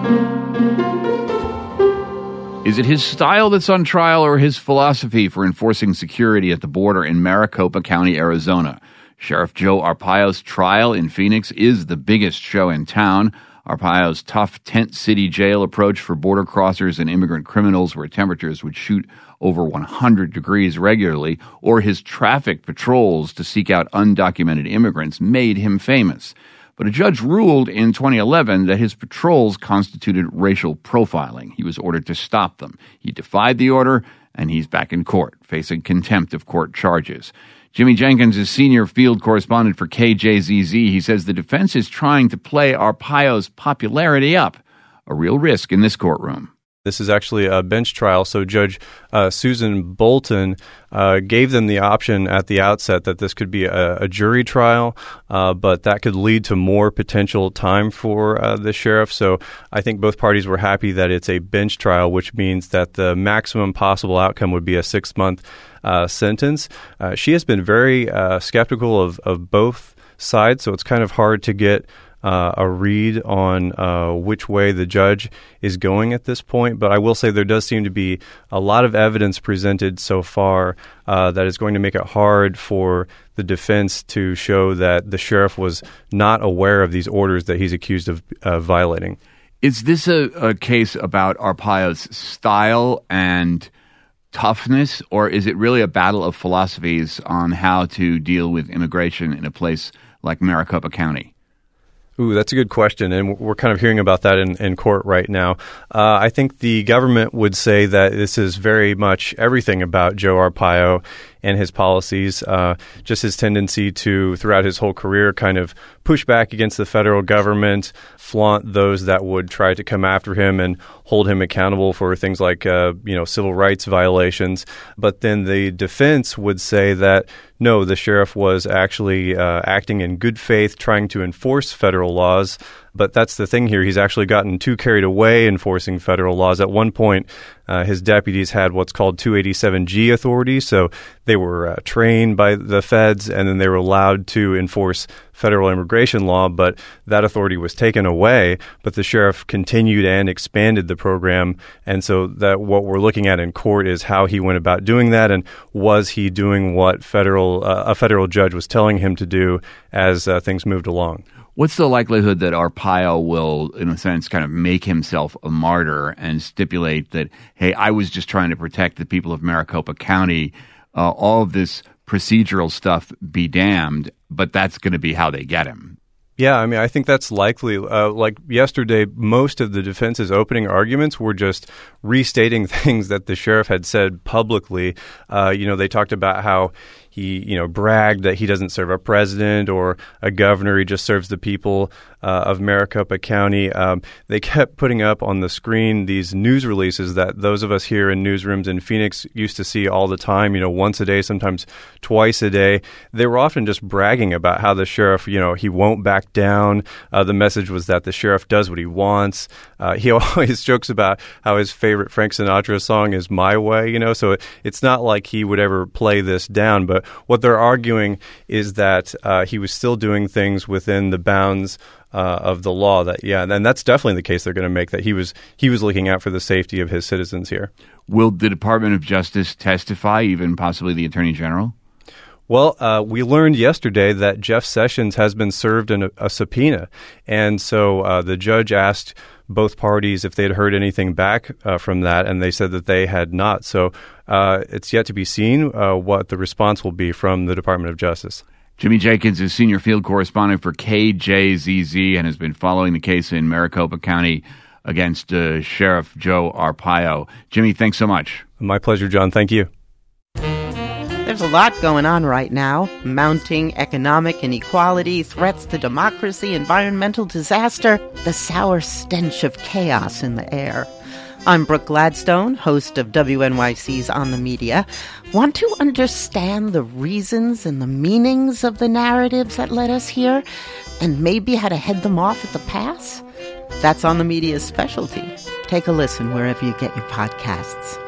Is it his style that's on trial or his philosophy for enforcing security at the border in Maricopa County, Arizona? Sheriff Joe Arpaio's trial in Phoenix is the biggest show in town. Arpaio's tough tent city jail approach for border crossers and immigrant criminals where temperatures would shoot over 100 degrees regularly, or his traffic patrols to seek out undocumented immigrants made him famous. But a judge ruled in 2011 that his patrols constituted racial profiling. He was ordered to stop them. He defied the order, and he's back in court, facing contempt of court charges. Jimmy Jenkins is senior field correspondent for KJZZ. He says the defense is trying to play Arpaio's popularity up, a real risk in this courtroom. This is actually a bench trial, so Judge Susan Bolton gave them the option at the outset that this could be a jury trial, but that could lead to more potential time for the sheriff. So I think both parties were happy that it's a bench trial, which means that the maximum possible outcome would be a 6-month sentence. She has been very skeptical of both sides, so it's kind of hard to get a read on which way the judge is going at this point. But I will say there does seem to be a lot of evidence presented so far that is going to make it hard for the defense to show that the sheriff was not aware of these orders that he's accused of violating. Is this a case about Arpaio's style and toughness, or is it really a battle of philosophies on how to deal with immigration in a place like Maricopa County? Ooh, that's a good question, and we're kind of hearing about that in court right now. I think the government would say that this is very much everything about Joe Arpaio and his policies, just his tendency to, throughout his whole career, kind of push back against the federal government, flaunt those that would try to come after him and hold him accountable for things like, civil rights violations. But then the defense would say that, no, the sheriff was actually acting in good faith, trying to enforce federal laws. But that's the thing here. He's actually gotten too carried away enforcing federal laws. At one point, his deputies had what's called 287G authority. So they were trained by the feds, and then they were allowed to enforce federal immigration law. But that authority was taken away. But the sheriff continued and expanded the program. And so that what we're looking at in court is how he went about doing that, and was he doing what a federal judge was telling him to do as things moved along. What's the likelihood that Arpaio will, in a sense, kind of make himself a martyr and stipulate that, hey, I was just trying to protect the people of Maricopa County, all of this procedural stuff be damned, but that's going to be how they get him? Yeah, I mean, I think that's likely. Like yesterday, most of the defense's opening arguments were just restating things that the sheriff had said publicly. They talked about how he, bragged that he doesn't serve a president or a governor. He just serves the people of Maricopa County. They kept putting up on the screen these news releases that those of us here in newsrooms in Phoenix used to see all the time, once a day, sometimes twice a day. They were often just bragging about how the sheriff, he won't back down. The message was that the sheriff does what he wants. He always jokes about how his favorite Frank Sinatra song is My Way, so it's not like he would ever play this down. But what they're arguing is that he was still doing things within the bounds of the law. And that's definitely the case they're going to make, that he was looking out for the safety of his citizens here. Will the Department of Justice testify, even possibly the Attorney General? Well, we learned yesterday that Jeff Sessions has been served a subpoena. And so the judge asked both parties if they'd heard anything back from that, and they said that they had not. So it's yet to be seen what the response will be from the Department of Justice. Jimmy Jenkins is senior field correspondent for KJZZ and has been following the case in Maricopa County against Sheriff Joe Arpaio. Jimmy, thanks so much. My pleasure, John. Thank you. There's a lot going on right now. Mounting economic inequality, threats to democracy, environmental disaster, the sour stench of chaos in the air. I'm Brooke Gladstone, host of WNYC's On the Media. Want to understand the reasons and the meanings of the narratives that led us here, and maybe how to head them off at the pass? That's On the Media's specialty. Take a listen wherever you get your podcasts.